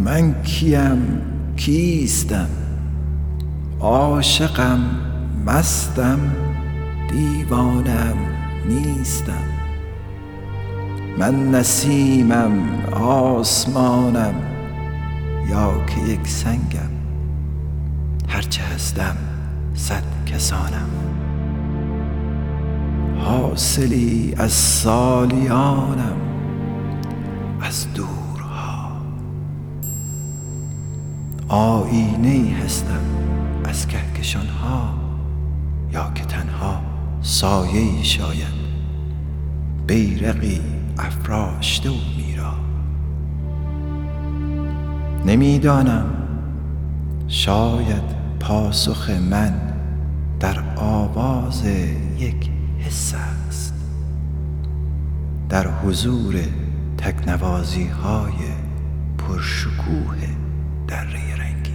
من کیم کیستم؟ عاشقم مستم دیوانم نیستم. من نسیمم آسمانم یا که یک سنگم، هرچه هستم 100 کسانم. حاصلی از سالیانم از دورها، آیینه‌ای هستم از کهکشانها، یا که تنها سایه‌ای شاید بیرقی افراشته و میرا. نمیدانم، شاید پاسخ من در آواز یک حس است، در حضور تکنوازی های پرشکوه دره رنگی.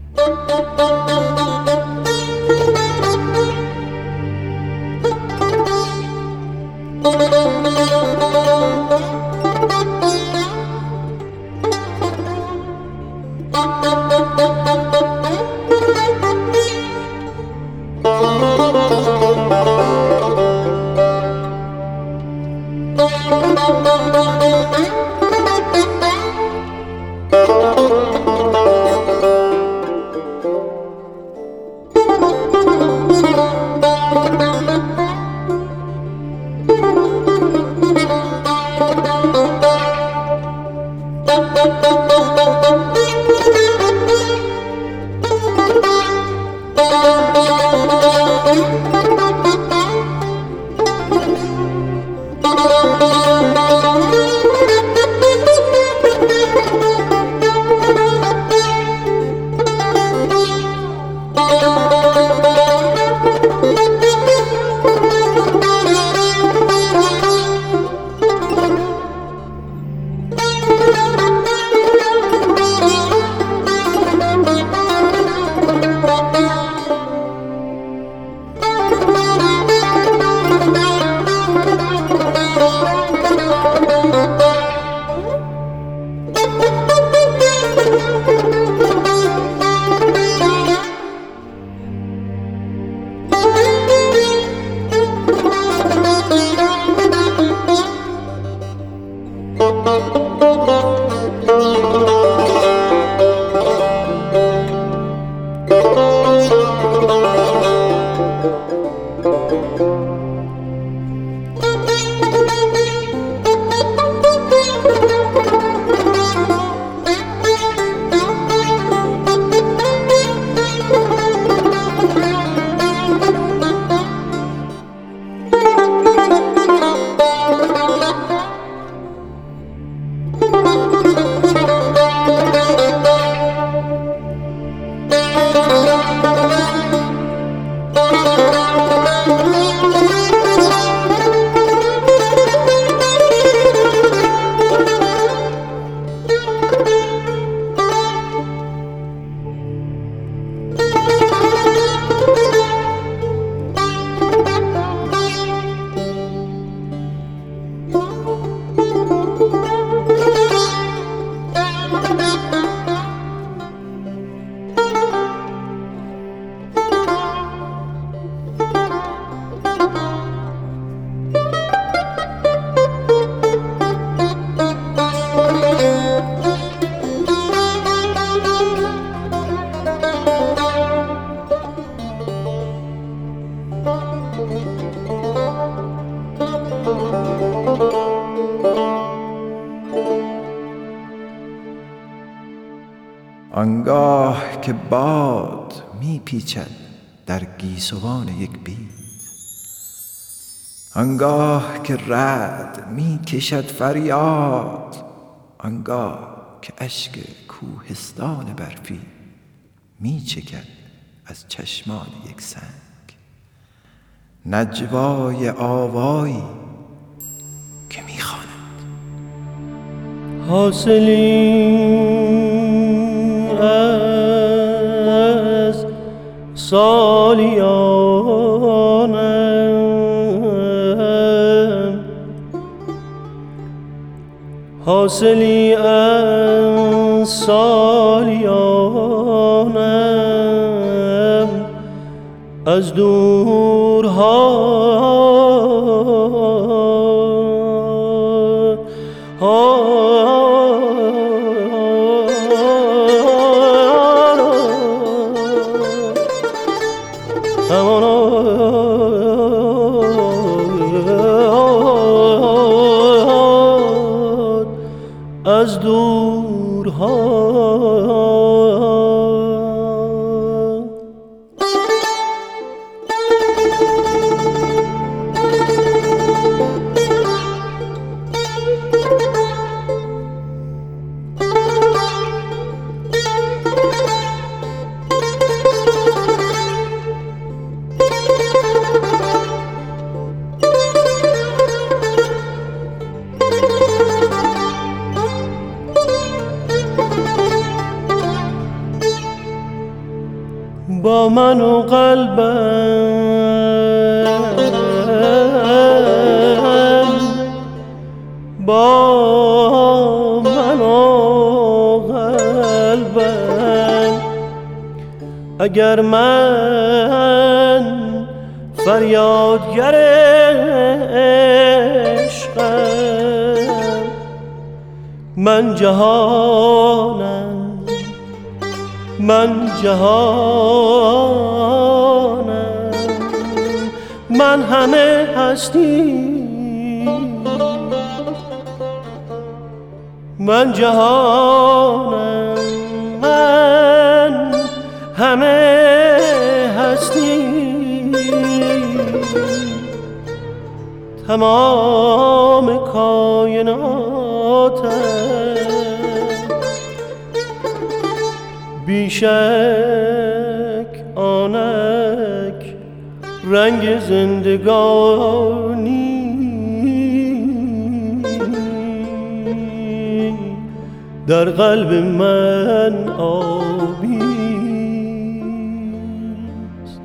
آنگاه که باد میپیچد در گیسوان یک بید، آنگاه که رعد میکشد فریاد، آنگاه که اشک کوهستان برفی میچکد از چشمان یک سنگ، نجوای آوایی که میخواند حاصلی از سالیانم، حاصلی از سالیانم از دورها از دورها با من و قلبم، با من و قلبم، اگر من فریادگر عشقم، من جهانم، من جهانم، من همه هستی، من جهانم، من همه هستی، تمام کائناتم، بیشک آنک رنگ زندگانی در قلب من آبی است.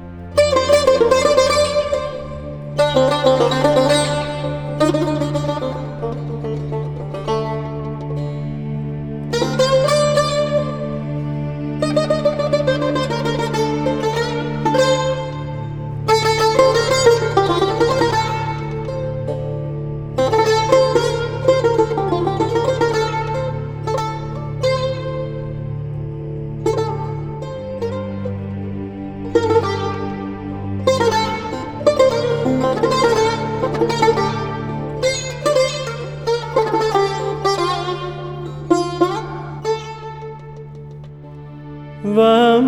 و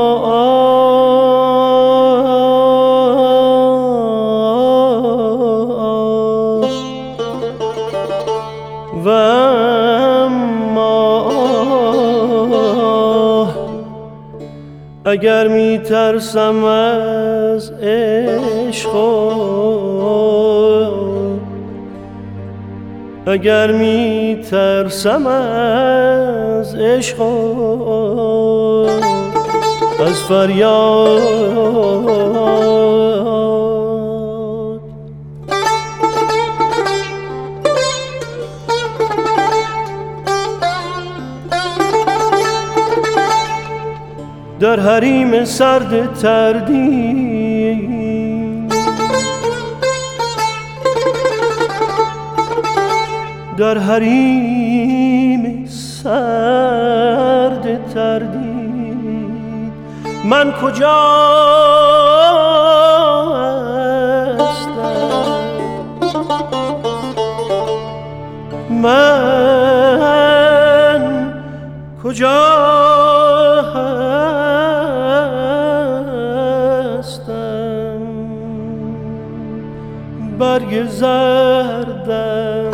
ما اگر می ترسم از عشق، اگر می ترسم از عشق، از فریاد، در حریم سرد تردید، در حریم سرد تردید، من کجا هستم، من کجا هستم، برگ زردم،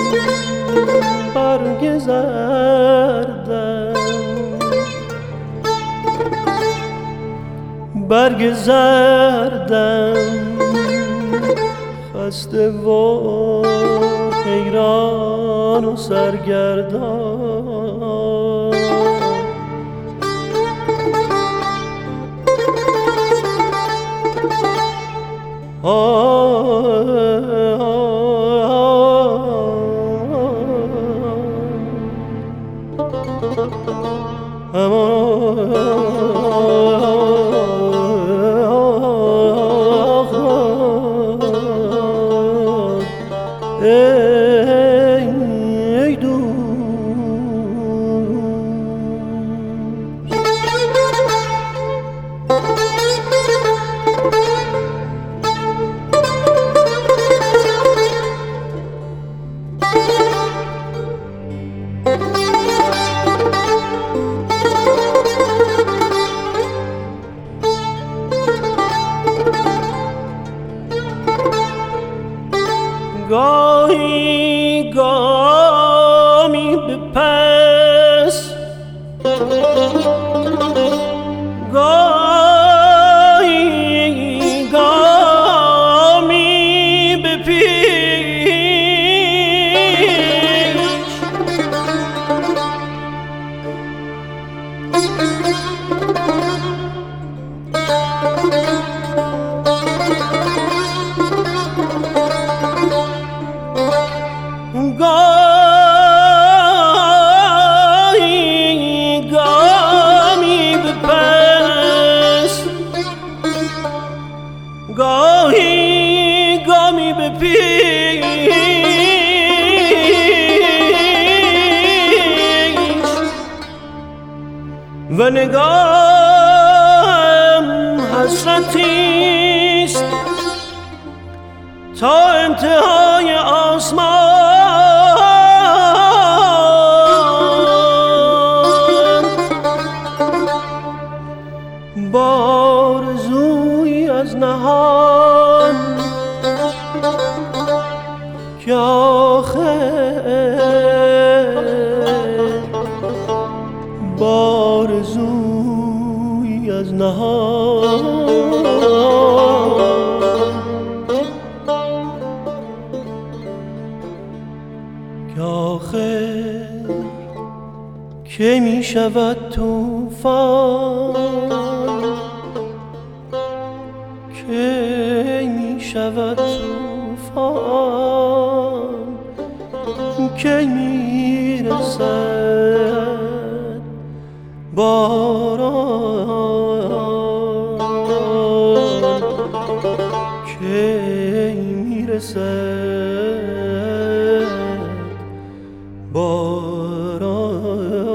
برگ زردم، برگ زردم، خسته و حیران و سرگردان، آه ای دوست. گاهی گامی به پس، گاهی گامی به پیش، گاهی گامی به پس، گاهی گامی به پیش، و نگاهم حسرتیست تا انتهای آسمان، بارزویی از نهان که آخر، بارزویی از نهان که آخر که می شود طوفان، که می شود طوفان، که می رسد باران، که می رسد باران.